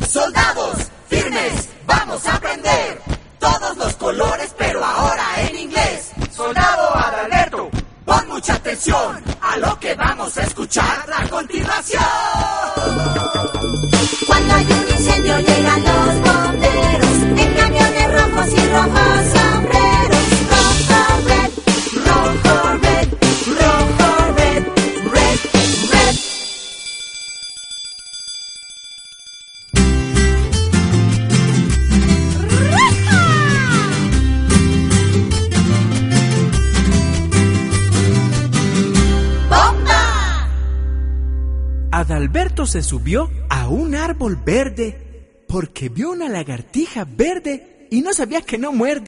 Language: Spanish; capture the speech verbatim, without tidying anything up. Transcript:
Soldados, firmes, vamos a aprender todos los colores, pero ahora en inglés. Soldado Adalberto, pon mucha atención a lo que vamos a escuchar a continuación. Cuando hay un incendio llegan los bomberos en camiones rojos y rojos sombreros. Rojo, red, rojo, red, rojo, red, red, red. ¡Bomba! Adalberto se subió a un árbol verde porque vio una lagartija verde y no sabía que no muerde.